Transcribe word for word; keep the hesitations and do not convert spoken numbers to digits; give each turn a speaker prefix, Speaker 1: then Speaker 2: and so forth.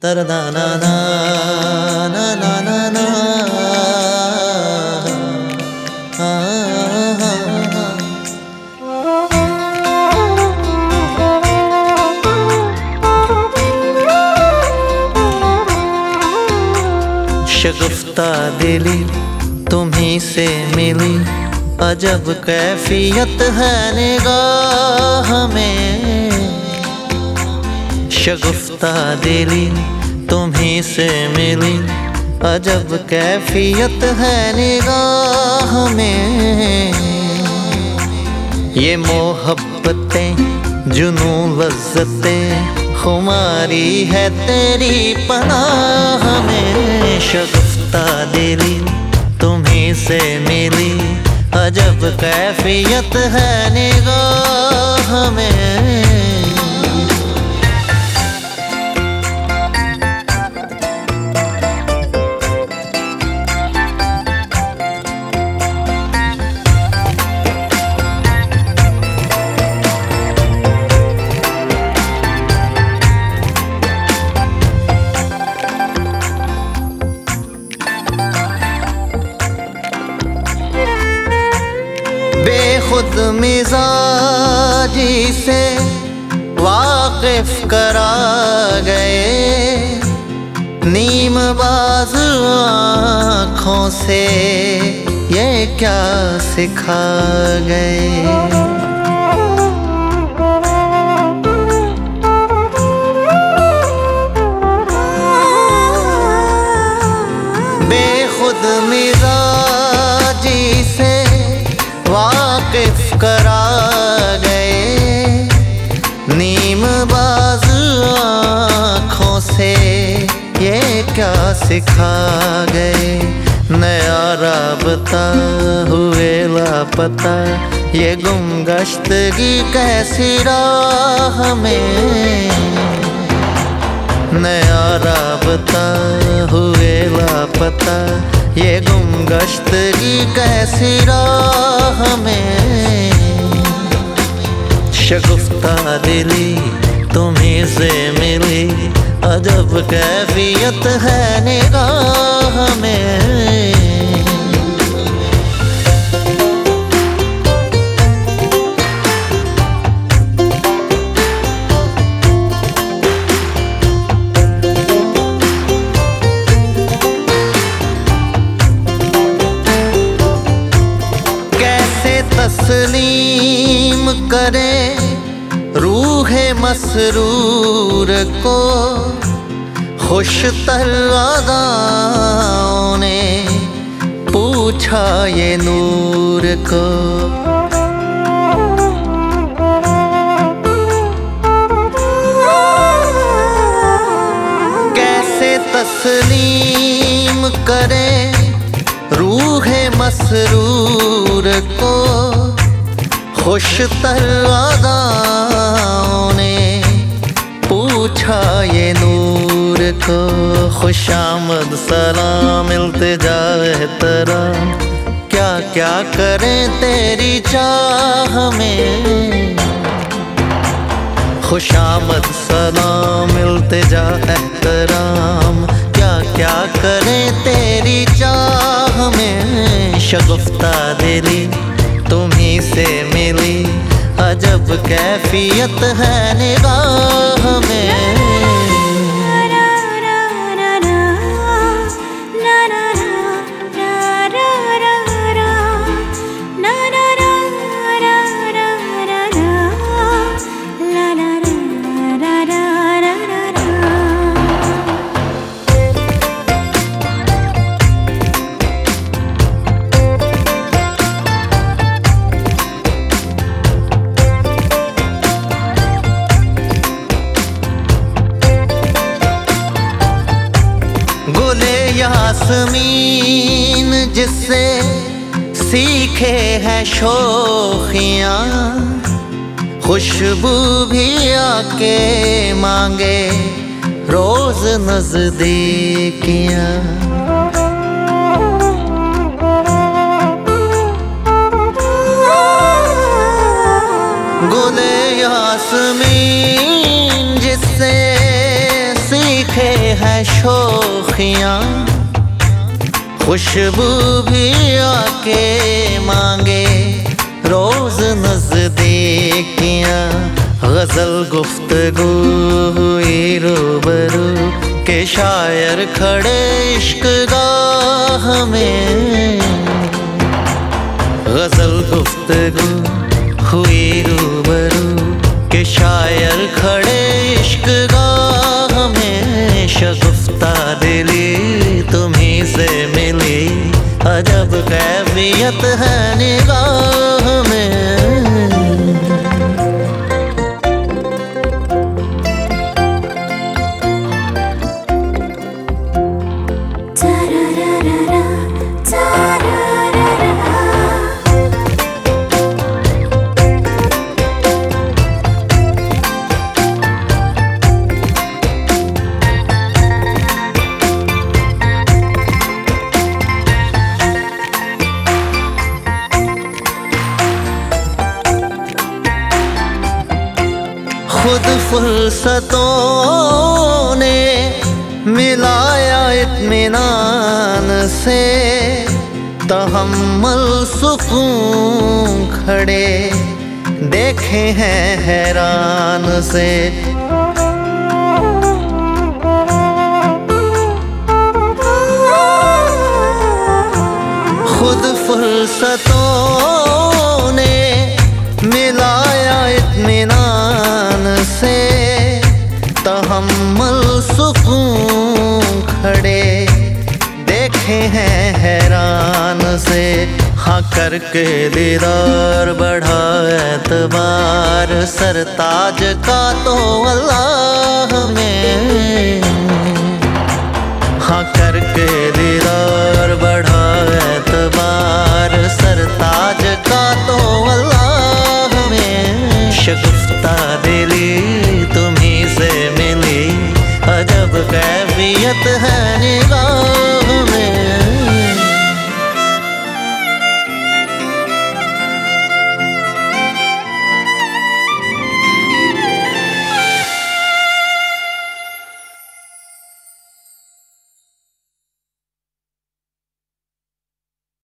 Speaker 1: na na na na na na na शगुफ्ता दिली तुम्हीं से मिली, अजब कैफियत है निगाह में। शगुफ्ता दिली तुम्हीं से मिली, अजब कैफियत है निगाह में। ये मोहब्बतें जुनू लज्जतें खुमारी है तेरी पनाह में। शगुफ्ता दिली तुम्हीं से मिली, अजब कैफियत है निगाह में। बेखुद मिजाजी से वाकिफ करा गए, नीम बाज आँखों से ये क्या सिखा गए। बेखुद मिजाजी से वाकिफ करा गए, नीम बाज आँखों से ये क्या सिखा गए। नया राबता हुए लापता, ये गुमगश्तगी कैसी राह में। नया राबता हुए लापता, ये गुमगश्तगी कैसी राह में। शगुफ्ता दिली तुम्हीं से मिली, अजब कैफियत है निगाह में। तस्लीम करे रूहे मसरूर को, खुश तरादाओं ने पूछा ये नूर को। कैसे तस्लीम करे रूहे मसरूर को, खुश तरादाओं ने पूछा ये नूर को। खुशामद सलाम इल्तिजा एहतराम, क्या क्या करें तेरी चाह में। खुशामद सलाम इल्तिजा एहतराम, क्या क्या करें तेरी चाह में। शगुफ्ता दिली तुम्हीं से मिली, अजब कैफियत है निगाह में। यास्मीन जिससे सीखे हैं शोखियाँ, खुशबू भी आके मांगे रोज नजदीकियाँ। गुले यास्मीन जिससे सीखे देखे हैं शोखियाँ, खुशबू भी आके मांगे रोज नजदीकियाँ। गजल गुफ्तगू हुई रूबरू के शायर खड़े इश्क गाह में। गजल गुफ्तगू हुई रूबरू के शायर खड़े इश्क गाह में। शगुफ्ता दिली तुम्हीं से मिली, अजब कैफियत है निगाह में। खुद फुर्सतों ने मिलाया इत्मीनान से, तहम्मुल सुकून खड़े देखे हैं हैरान से। खुद फुर्सतों ने मिलाया इत्मीनान से, तहम्मुल सुकून खड़े देखे हैं हैरान से। हाँ करके दीदार बढ़ा एतबार, सरताज का तो अल्लाह में। हाँ करके दीदार बढ़ा एतबार, सरताज का तो अल्लाह में। शगुफ्ता दिली तुम्हीं से मिली, अजब कैफियत है